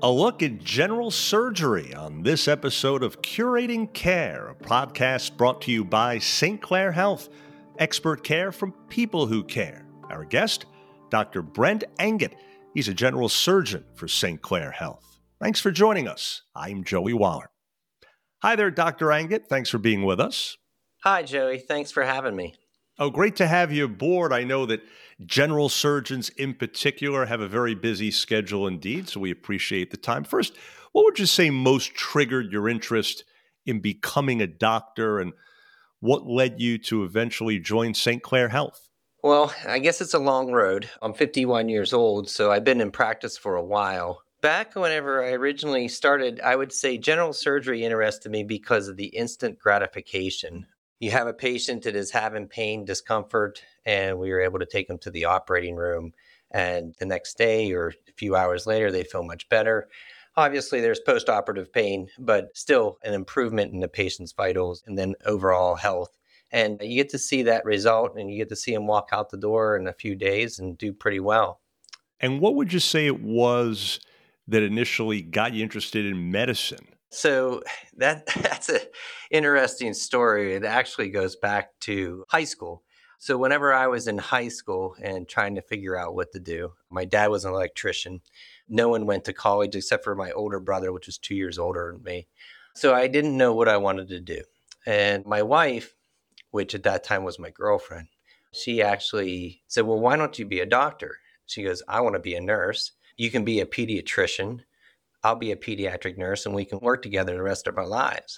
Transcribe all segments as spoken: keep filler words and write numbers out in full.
A look at general surgery on this episode of Curating Care, a podcast brought to you by Saint Clair Health, expert care from people who care. Our guest, Doctor Brent Angot. He's a general surgeon for Saint Clair Health. Thanks for joining us. I'm Joey Waller. Hi there, Doctor Angot. Thanks for being with us. Hi, Joey. Thanks for having me. Oh, great to have you aboard. I know that general surgeons in particular have a very busy schedule indeed, so we appreciate the time. First, what would you say most triggered your interest in becoming a doctor, and what led you to eventually join Saint Clair Health? Well, I guess it's a long road. I'm fifty-one years old, so I've been in practice for a while. Back whenever I originally started, I would say general surgery interested me because of the instant gratification. You have a patient that is having pain, discomfort, and we were able to take them to the operating room. And the next day or a few hours later, they feel much better. Obviously, there's post-operative pain, but still an improvement in the patient's vitals and then overall health. And you get to see that result, and you get to see them walk out the door in a few days and do pretty well. And what would you say it was that initially got you interested in medicine? So that that's an interesting story. It actually goes back to high school. So whenever I was in high school and trying to figure out what to do, my dad was an electrician. No one went to college except for my older brother, which was two years older than me. So I didn't know what I wanted to do. And my wife, which at that time was my girlfriend, she actually said, well, why don't you be a doctor? She goes, I want to be a nurse. You can be a pediatrician. I'll be a pediatric nurse and we can work together the rest of our lives.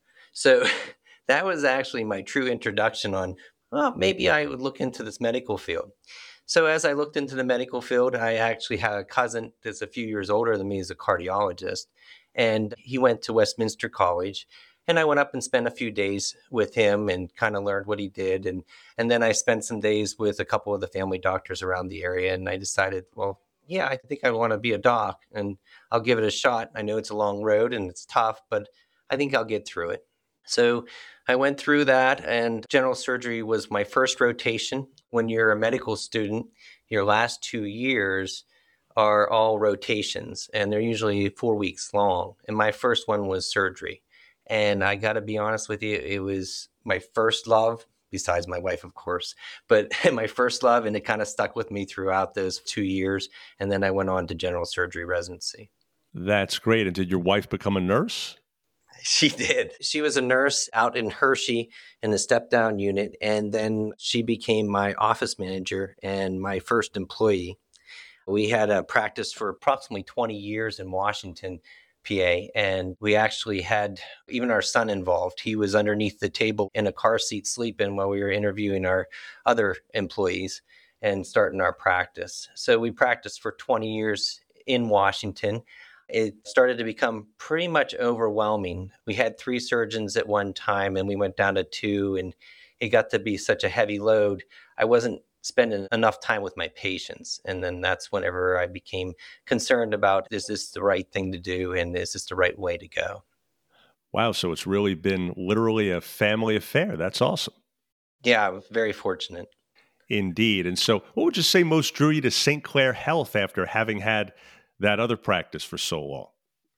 So that was actually my true introduction on, well, maybe I would look into this medical field. So as I looked into the medical field, I actually had a cousin that's a few years older than me, as a cardiologist, and he went to Westminster College. And I went up and spent a few days with him and kind of learned what he did. And, and then I spent some days with a couple of the family doctors around the area. And I decided, well, yeah, I think I want to be a doc and I'll give it a shot. I know it's a long road and it's tough, but I think I'll get through it. So I went through that, and general surgery was my first rotation. When you're a medical student, your last two years are all rotations, and they're usually four weeks long. And my first one was surgery. And I got to be honest with you, it was my first love, besides my wife, of course, but my first love, and it kind of stuck with me throughout those two years. And then I went on to general surgery residency. That's great. And did your wife become a nurse? She did. She was a nurse out in Hershey in the step-down unit, and then she became my office manager and my first employee. We had a practice for approximately twenty years in Washington, P A, and we actually had even our son involved. He was underneath the table in a car seat sleeping while we were interviewing our other employees and starting our practice. So we practiced for twenty years in Washington. It started to become pretty much overwhelming. We had three surgeons at one time, and we went down to two, and it got to be such a heavy load. I wasn't spending enough time with my patients. And then that's whenever I became concerned about, is this the right thing to do? And is this the right way to go? Wow. So it's really been literally a family affair. That's awesome. Yeah, I was very fortunate. Indeed. And so what would you say most drew you to Saint Clair Health after having had that other practice for so long?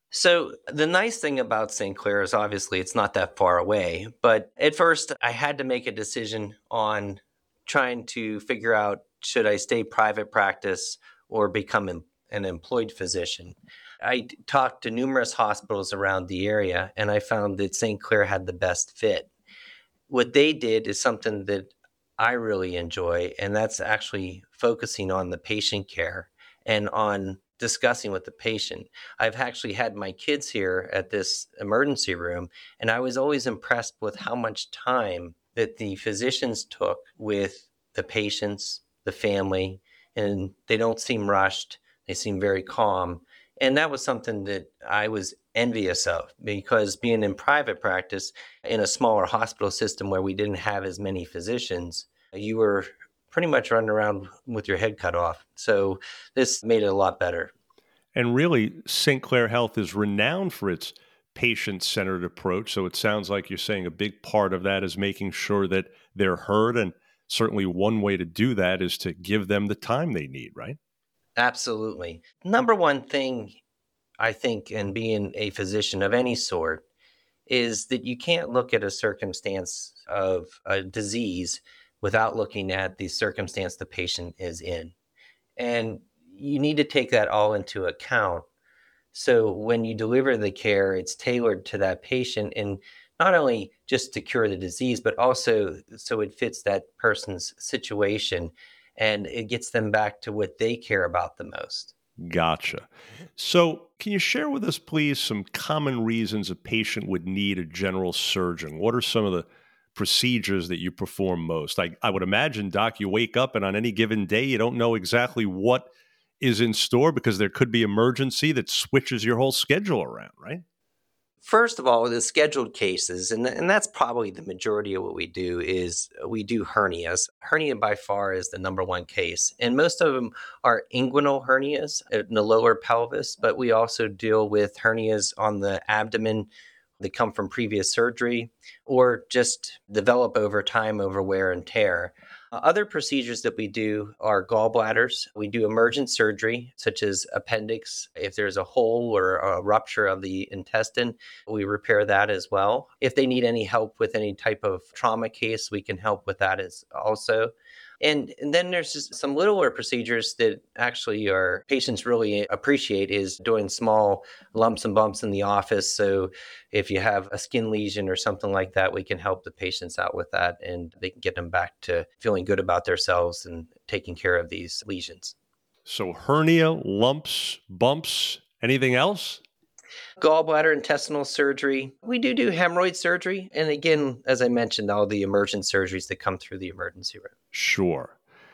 So the nice thing about Saint Clair is obviously it's not that far away. But at first I had to make a decision on trying to figure out, should I stay private practice or become an, an employed physician? I talked to numerous hospitals around the area, and I found that Saint Clair had the best fit. What they did is something that I really enjoy, and that's actually focusing on the patient care and on discussing with the patient. I've actually had my kids here at this emergency room, and I was always impressed with how much time that the physicians took with the patients, the family, and they don't seem rushed. They seem very calm. And that was something that I was envious of, because being in private practice in a smaller hospital system where we didn't have as many physicians, you were pretty much running around with your head cut off. So this made it a lot better. And really, Saint Clair Health is renowned for its patient-centered approach. So it sounds like you're saying a big part of that is making sure that they're heard. And certainly one way to do that is to give them the time they need, right? Absolutely. Number one thing I think, in being a physician of any sort, is that you can't look at a circumstance of a disease without looking at the circumstance the patient is in. And you need to take that all into account. So when you deliver the care, it's tailored to that patient, and not only just to cure the disease, but also so it fits that person's situation and it gets them back to what they care about the most. Gotcha. So, can you share with us, please, some common reasons a patient would need a general surgeon? What are some of the procedures that you perform most? I, I would imagine, Doc, you wake up and on any given day, you don't know exactly what is in store because there could be emergency that switches your whole schedule around, right? First of all, the scheduled cases, and, and that's probably the majority of what we do, is we do hernias. Hernia by far is the number one case. And most of them are inguinal hernias in the lower pelvis, but we also deal with hernias on the abdomen that come from previous surgery or just develop over time over wear and tear. Uh, Other procedures that we do are gallbladders. We do emergent surgery, such as appendix. If there's a hole or a rupture of the intestine, we repair that as well. If they need any help with any type of trauma case, we can help with that as also. And, and then there's just some littler procedures that actually our patients really appreciate, is doing small lumps and bumps in the office. So if you have a skin lesion or something like that, we can help the patients out with that, and they can get them back to feeling good about themselves and taking care of these lesions. So, hernia, lumps, bumps, anything else? Gallbladder, intestinal surgery. We do do hemorrhoid surgery. And again, as I mentioned, all the emergent surgeries that come through the emergency room. Sure.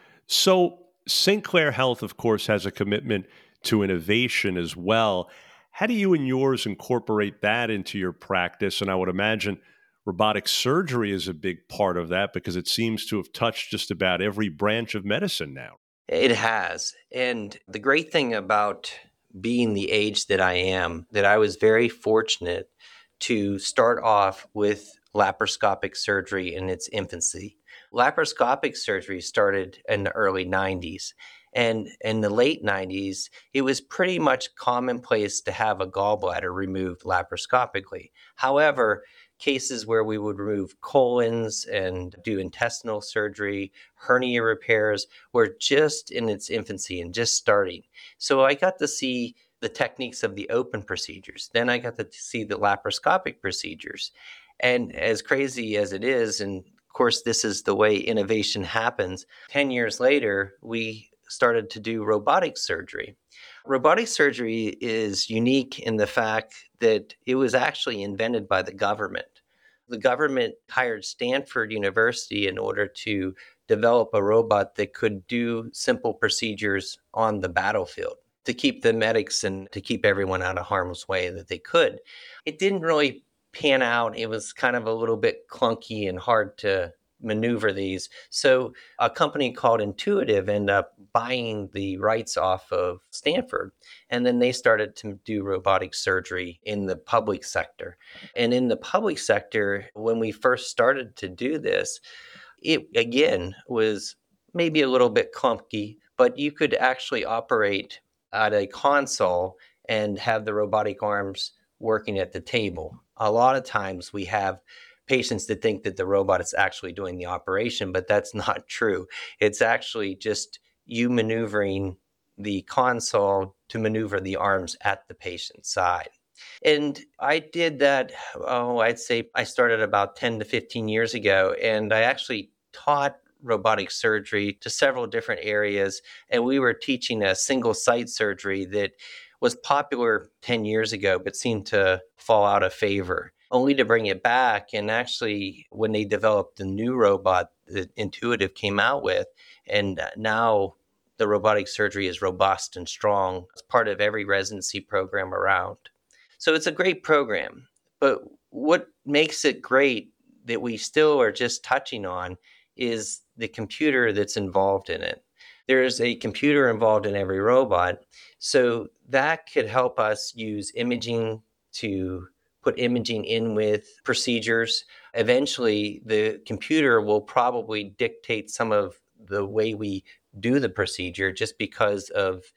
So, Saint Clair Health, of course, has a commitment to innovation as well. How do you and yours incorporate that into your practice? And I would imagine robotic surgery is a big part of that because it seems to have touched just about every branch of medicine now. It has. And the great thing about being the age that I am, that I was very fortunate to start off with laparoscopic surgery in its infancy. Laparoscopic surgery started in the early nineties. And in the late nineties, it was pretty much commonplace to have a gallbladder removed laparoscopically. However, cases where we would remove colons and do intestinal surgery, hernia repairs, were just in its infancy and just starting. So I got to see the techniques of the open procedures. Then I got to see the laparoscopic procedures. And as crazy as it is, and of course, this is the way innovation happens, ten years later, we started to do robotic surgery. Robotic surgery is unique in the fact that it was actually invented by the government. The government hired Stanford University in order to develop a robot that could do simple procedures on the battlefield to keep the medics and to keep everyone out of harm's way that they could. It didn't really pan out. It was kind of a little bit clunky and hard to maneuver these. So a company called Intuitive ended up buying the rights off of Stanford. And then they started to do robotic surgery in the public sector. And in the public sector, when we first started to do this, it again was maybe a little bit clunky, but you could actually operate at a console and have the robotic arms working at the table. A lot of times we have patients that think that the robot is actually doing the operation, but that's not true. It's actually just you maneuvering the console to maneuver the arms at the patient's side. And I did that, oh, I'd say I started about ten to fifteen years ago, and I actually taught robotic surgery to several different areas. And we were teaching a single site surgery that was popular ten years ago, but seemed to fall out of favor, only to bring it back. And actually, when they developed the new robot that Intuitive came out with, and now the robotic surgery is robust and strong. It's part of every residency program around. So it's a great program. But what makes it great that we still are just touching on is the computer that's involved in it. There is a computer involved in every robot. So that could help us use imaging to put imaging in with procedures. Eventually, the computer will probably dictate some of the way we do the procedure just because of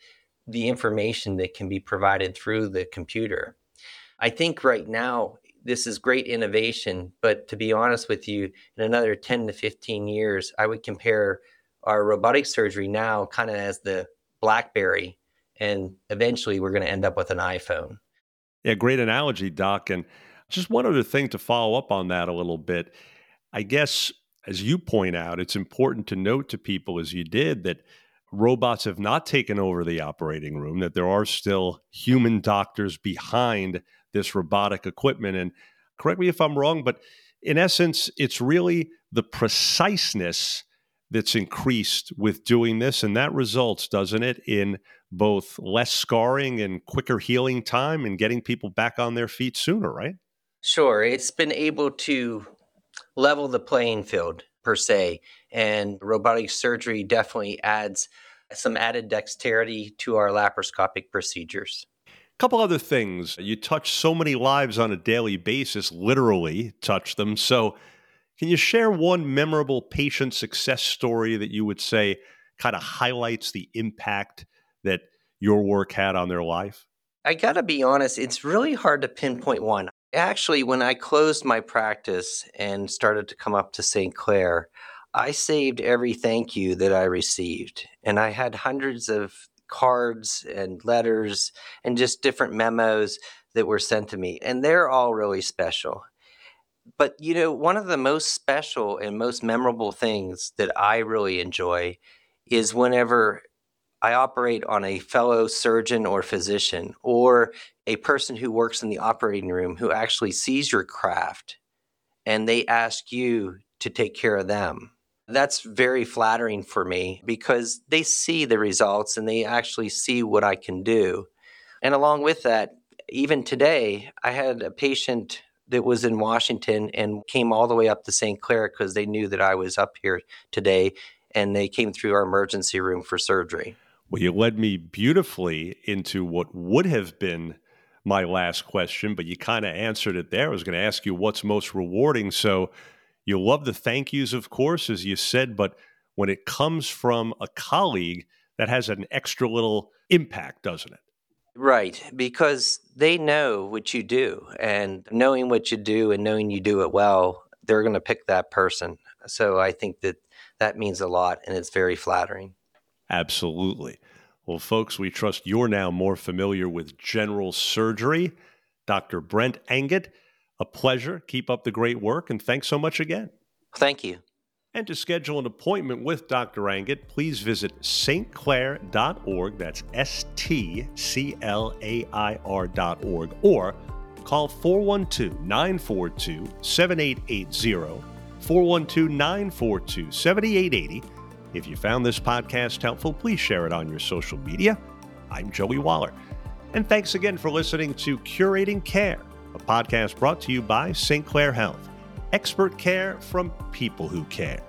the information that can be provided through the computer. I think right now, this is great innovation, but to be honest with you, in another ten to fifteen years, I would compare our robotic surgery now kind of as the BlackBerry, and eventually we're going to end up with an iPhone. Yeah, great analogy, Doc. And just one other thing to follow up on that a little bit. I guess, as you point out, it's important to note to people, as you did, that robots have not taken over the operating room, that there are still human doctors behind this robotic equipment. And correct me if I'm wrong, but in essence, it's really the preciseness that's increased with doing this. And that results, doesn't it, in both less scarring and quicker healing time and getting people back on their feet sooner, right? Sure. It's been able to level the playing field, per se. And robotic surgery definitely adds some added dexterity to our laparoscopic procedures. Couple other things. You touch so many lives on a daily basis, literally touch them. So can you share one memorable patient success story that you would say kind of highlights the impact that your work had on their life? I got to be honest, it's really hard to pinpoint one. Actually, when I closed my practice and started to come up to Saint Clair, I saved every thank you that I received. And I had hundreds of cards and letters and just different memos that were sent to me. And they're all really special. But, you know, one of the most special and most memorable things that I really enjoy is whenever I operate on a fellow surgeon or physician or a person who works in the operating room who actually sees your craft and they ask you to take care of them. That's very flattering for me because they see the results and they actually see what I can do. And along with that, even today, I had a patient that was in Washington and came all the way up to Saint Clair because they knew that I was up here today, and they came through our emergency room for surgery. Well, you led me beautifully into what would have been my last question, but you kind of answered it there. I was going to ask you what's most rewarding. So you love the thank yous, of course, as you said, but when it comes from a colleague, that has an extra little impact, doesn't it? Right, because they know what you do, and knowing what you do and knowing you do it well, they're going to pick that person. So I think that that means a lot, and it's very flattering. Absolutely. Well, folks, we trust you're now more familiar with general surgery. Doctor Brent Angut, a pleasure. Keep up the great work, and thanks so much again. Thank you. And to schedule an appointment with Doctor Angut, please visit s t clair dot org. That's S T C L A I R dot org. Or call four one two, nine four two, seven eight eight zero, four one two, nine four two, seven eight eight zero. If you found this podcast helpful, please share it on your social media. I'm Joey Waller. And thanks again for listening to Curating Care, a podcast brought to you by Saint Clair Health. Expert care from people who care.